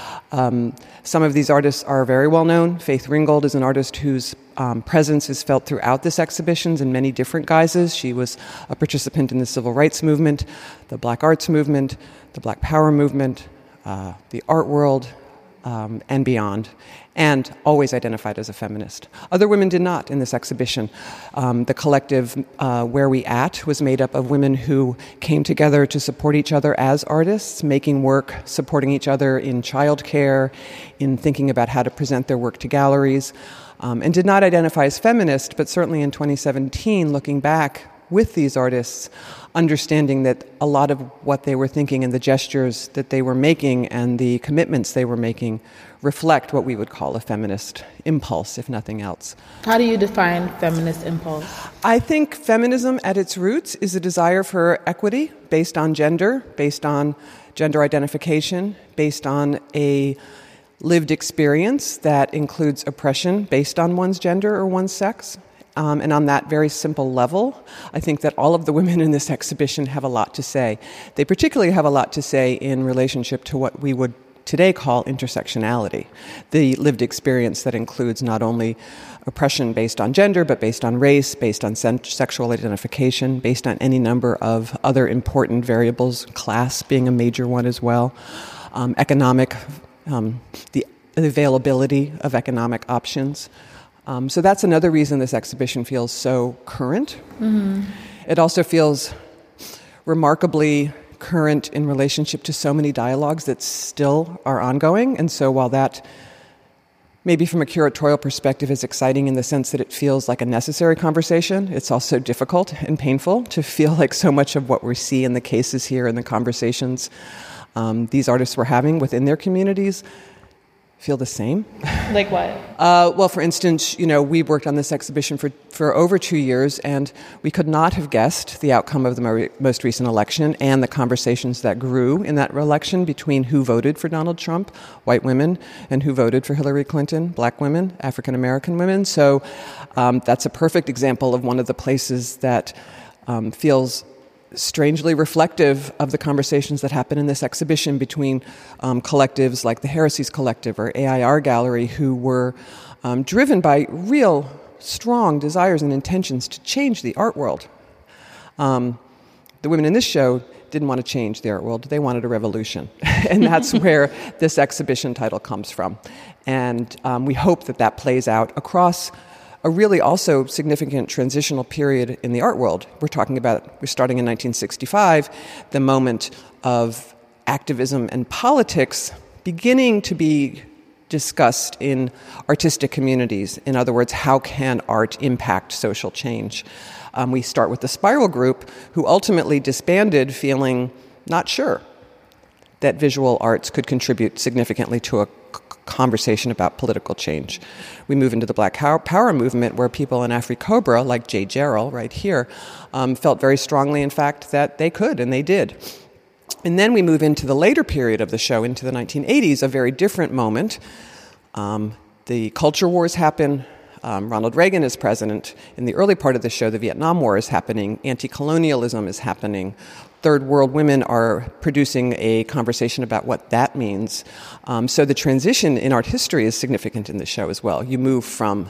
Um, some of these artists are very well-known. Faith Ringgold is an artist whose um, presence is felt throughout this exhibition in many different guises. She was a participant in the civil rights movement, the Black arts movement, the Black power movement, uh, the art world, um, and beyond, and always identified as a feminist. Other women did not in this exhibition. Um, the collective uh, Where We At was made up of women who came together to support each other as artists, making work, supporting each other in childcare, in thinking about how to present their work to galleries, um, and did not identify as feminist, but certainly in twenty seventeen, looking back with these artists, understanding that a lot of what they were thinking and the gestures that they were making and the commitments they were making reflect what we would call a feminist impulse, if nothing else.
How do you define feminist impulse?
I think feminism at its roots is a desire for equity based on gender, based on gender identification, based on a lived experience that includes oppression based on one's gender or one's sex. Um, and on that very simple level, I think that all of the women in this exhibition have a lot to say. They particularly have a lot to say in relationship to what we would today call intersectionality, the lived experience that includes not only oppression based on gender, but based on race, based on sen- sexual identification, based on any number of other important variables, class being a major one as well, um, economic, um, the availability of economic options. Um, so that's another reason this exhibition feels so current. Mm-hmm. It also feels remarkably current in relationship to so many dialogues that still are ongoing. And so while that, maybe from a curatorial perspective, is exciting in the sense that it feels like a necessary conversation, it's also difficult and painful to feel like so much of what we see in the cases here and the conversations um, these artists were having within their communities feel the same.
Like what?
Uh, well, for instance, you know, we worked on this exhibition for, for over two years, and we could not have guessed the outcome of the mo- most recent election and the conversations that grew in that election between who voted for Donald Trump, white women, and who voted for Hillary Clinton, black women, African American women. So um, that's a perfect example of one of the places that um, feels strangely reflective of the conversations that happen in this exhibition between um, collectives like the Heresies Collective or A I R Gallery, who were um, driven by real strong desires and intentions to change the art world. Um, the women in this show didn't want to change the art world. They wanted a revolution. And that's where this exhibition title comes from. And um, we hope that that plays out across a really also significant transitional period in the art world. We're talking about, we're starting in nineteen sixty-five, the moment of activism and politics beginning to be discussed in artistic communities. In other words, how can art impact social change? Um, we start with the Spiral Group, who ultimately disbanded feeling not sure that visual arts could contribute significantly to a conversation about political change. We move into the Black Power movement, where people in AfriCobra, like Jay Jarrell right here, um, felt very strongly, in fact, that they could, and they did. And then we move into the later period of the show, into the nineteen eighties, a very different moment. Um, the culture wars happen. Um, Ronald Reagan is president. In the early part of the show, the Vietnam War is happening. Anti-colonialism is happening. Third world women are producing a conversation about what that means. Um, so the transition in art history is significant in the show as well. You move from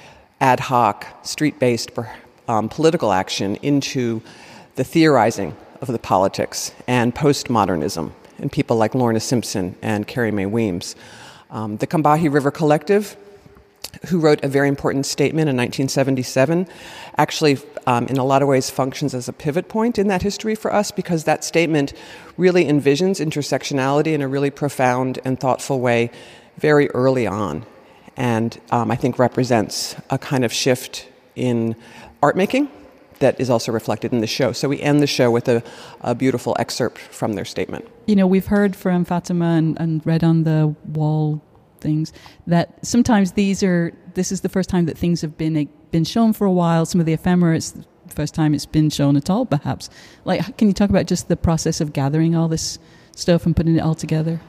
ad hoc, street-based um, political action into the theorizing of the politics and postmodernism, and people like Lorna Simpson and Carrie Mae Weems. Um, the Combahee River Collective, who wrote a very important statement in nineteen seventy-seven, actually um, in a lot of ways functions as a pivot point in that history for us, because that statement really envisions intersectionality in a really profound and thoughtful way very early on, and um, I think represents a kind of shift in art making that is also reflected in the show. So we end the show with a, a beautiful excerpt from their statement.
You know, we've heard from Fatima and, and read on the wall things that sometimes these are, this is the first time that things have been been shown for a while. Some of the ephemera, it's the first time it's been shown at all, perhaps. Like, can you talk about just the process of gathering all this stuff and putting it all together?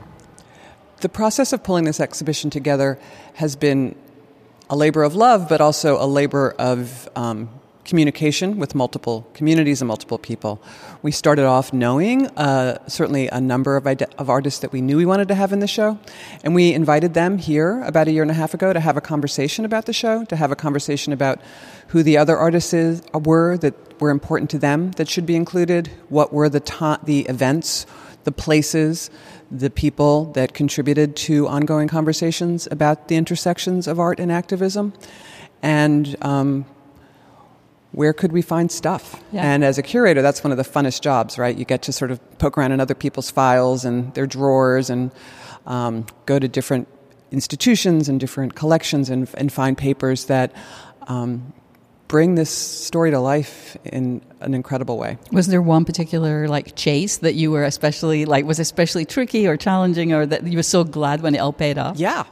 The process of pulling this exhibition together has been a labor of love, but also a labor of um, communication with multiple communities and multiple people. We started off knowing uh, certainly a number of, ide- of artists that we knew we wanted to have in the show, and we invited them here about a year and a half ago to have a conversation about the show, to have a conversation about who the other artists is, were that were important to them that should be included, what were the ta- the events, the places, the people that contributed to ongoing conversations about the intersections of art and activism, and um, where could we find stuff? Yeah. And as a curator, that's one of the funnest jobs, right? You get to sort of poke around in other people's files and their drawers and um, go to different institutions and different collections and, and find papers that um, bring this story to life in an incredible way.
Was there one particular like chase that you were especially, like was especially tricky or challenging, or that you were so glad when it all paid off?
Yeah.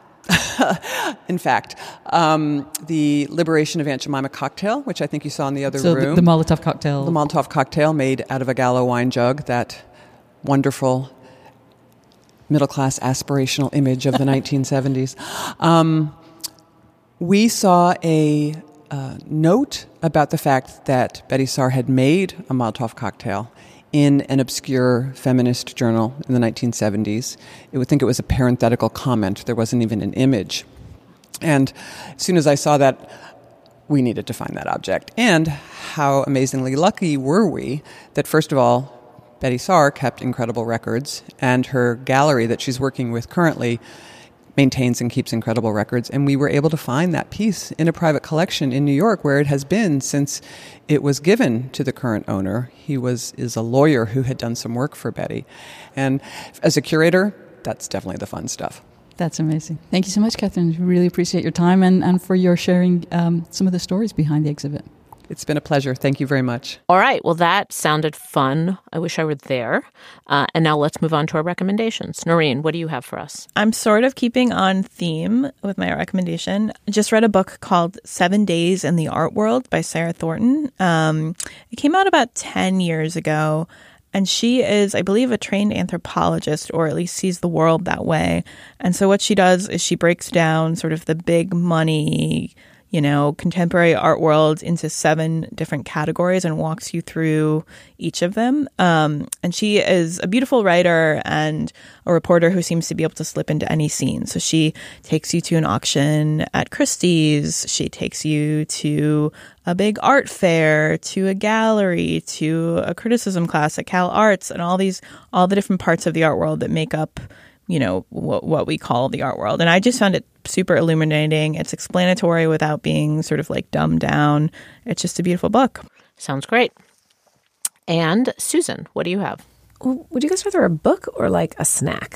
In fact, um, the Liberation of Aunt Jemima cocktail, which I think you saw in the other
so
room.
The, the Molotov cocktail.
The Molotov cocktail made out of a Gallo wine jug, that wonderful middle-class aspirational image of the nineteen seventies. Um, we saw a uh, note about the fact that Betty Saar had made a Molotov cocktail in an obscure feminist journal in the nineteen seventies. It would think it was a parenthetical comment. There wasn't even an image. And as soon as I saw that, we needed to find that object. And how amazingly lucky were we that, first of all, Betty Saar kept incredible records, and her gallery that she's working with currently maintains and keeps incredible records. And we were able to find that piece in a private collection in New York, where it has been since it was given to the current owner. He was is a lawyer who had done some work for Betty. And as a curator, that's definitely the fun stuff.
That's amazing. Thank you so much, Catherine. Really appreciate your time and, and for your sharing um, some of the stories behind the exhibit.
It's been a pleasure. Thank you very much.
All right. Well, that sounded fun. I wish I were there. Uh, and now let's move on to our recommendations. Noreen, what do you have for us?
I'm sort of keeping on theme with my recommendation. I just read a book called Seven Days in the Art World by Sarah Thornton. Um, it came out about ten years ago. And she is, I believe, a trained anthropologist, or at least sees the world that way. And so what she does is she breaks down sort of the big money, you know, contemporary art world into seven different categories and walks you through each of them. Um, and she is a beautiful writer and a reporter who seems to be able to slip into any scene. So she takes you to an auction at Christie's. She takes you to a big art fair, to a gallery, to a criticism class at Cal Arts, and all these, all the different parts of the art world that make up, you know, what, what we call the art world. And I just found it super illuminating. It's explanatory without being sort of like dumbed down. It's just a beautiful book.
Sounds great. And Susan, what do you have?
Well, would you guys rather a book or like a snack?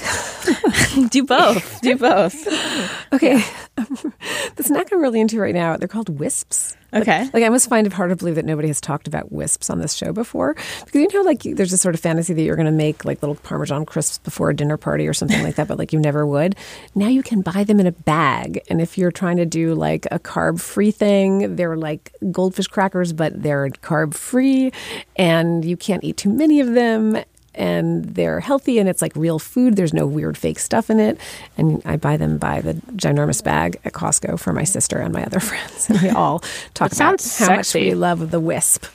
Do both. Do both.
Okay. Yeah. The snack I'm really into right now, they're called Wisps.
Okay.
Like, like I almost find it hard to believe that nobody has talked about Wisps on this show before. Because you know, like, there's this sort of fantasy that you're going to make like little Parmesan crisps before a dinner party or something like that, but like you never would. Now you can buy them in a bag. And if you're trying to do like a carb-free thing, they're like goldfish crackers, but they're carb-free. And you can't eat too many of them. And they're healthy, and it's like real food. There's no weird fake stuff in it. And I buy them by the ginormous bag at Costco for my sister and my other friends. And we all talk about how
sexy.
much we love the Wisp.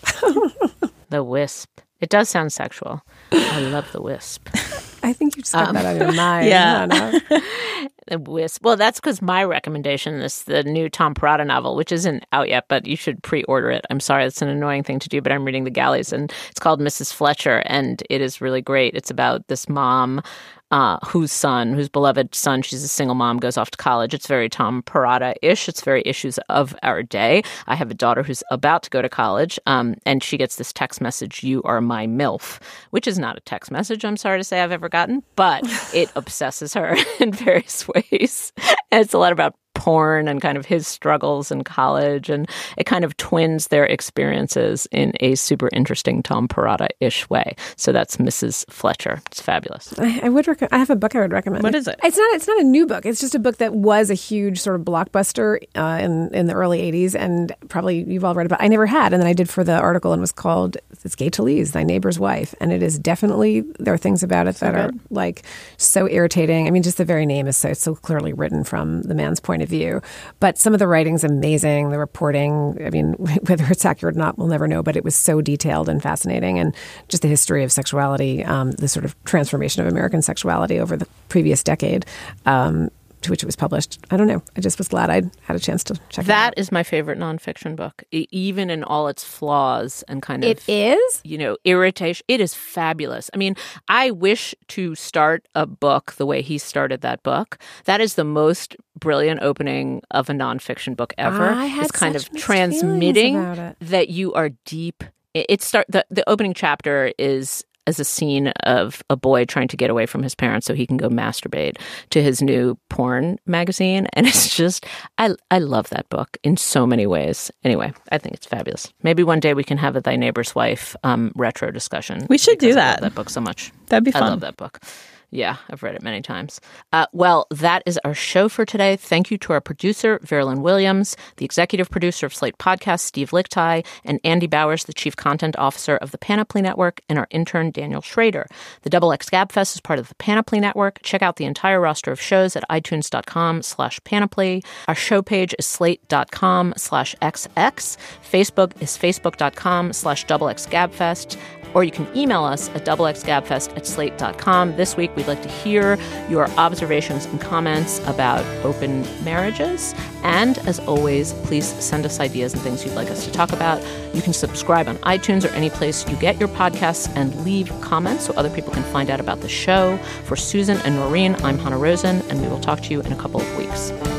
The Wisp. It does sound sexual. I love the Wisp.
I think you just got
Um,
that out of your mind.
yeah.
Hannah.
The Wisp. Well, that's because my recommendation is the new Tom Perrotta novel, which isn't out yet, but you should pre-order it. I'm sorry, it's an annoying thing to do, but I'm reading The Galleys, and it's called Missus Fletcher, and it is really great. It's about this mom uh, whose son, whose beloved son, she's a single mom, goes off to college. It's very Tom Perrotta-ish. It's very issues of our day. I have a daughter who's about to go to college, um, and she gets this text message, "You are my MILF," which is not a text message, I'm sorry to say, I've ever gotten, but it obsesses her in various ways. And it's a lot about porn and kind of his struggles in college, and it kind of twins their experiences in a super interesting Tom Perrotta-ish way. So that's Missus Fletcher. It's fabulous.
I, I would rec- I have a book I would recommend.
What is it?
It's not. It's not a new book. It's just a book that was a huge sort of blockbuster uh, in in the early eighties, and probably you've all read about. I never had, and then I did for the article, and it was called "It's Gay to Lee's, Thy Neighbor's Wife," and it is definitely, there are things about it that are like so irritating. I mean, just the very name is so so clearly written from the man's point of view. But some of the writing's amazing. The reporting, I mean, whether it's accurate or not, we'll never know. But it was so detailed and fascinating, and just the history of sexuality, um, the sort of transformation of American sexuality over the previous decade. Um, to which it was published. I don't know. I just was glad I had a chance to check it out.
That is my favorite nonfiction book, e- even in all its flaws and kind of...
It is?
You know, irritation. It is fabulous. I mean, I wish to start a book the way he started that book. That is the most brilliant opening of a nonfiction book ever.
I had
it's kind
such
of
mixed
transmitting
feelings about it.
that you are deep. It, it start the, the opening chapter is... as a scene of a boy trying to get away from his parents so he can go masturbate to his new porn magazine. And it's just, I I love that book in so many ways. Anyway, I think it's fabulous. Maybe one day we can have a Thy Neighbor's Wife um, retro discussion.
We should do
I
that.
love that book so much.
That'd be fun.
I love that book. Yeah, I've read it many times. Uh, well, that is our show for today. Thank you to our producer, Veralyn Williams, the executive producer of Slate Podcast, Steve Lichtai, and Andy Bowers, the chief content officer of the Panoply Network, and our intern, Daniel Schrader. The Double X Gabfest is part of the Panoply Network. Check out the entire roster of shows at itunes.com slash panoply. Our show page is slate.com slash xx. Facebook is facebook.com slash double X Gabfest. Or you can email us at double x gabfest at slate dot com. This week, we'd like to hear your observations and comments about open marriages. And as always, please send us ideas and things you'd like us to talk about. You can subscribe on iTunes or any place you get your podcasts and leave comments so other people can find out about the show. For Susan and Noreen, I'm Hannah Rosen, and we will talk to you in a couple of weeks.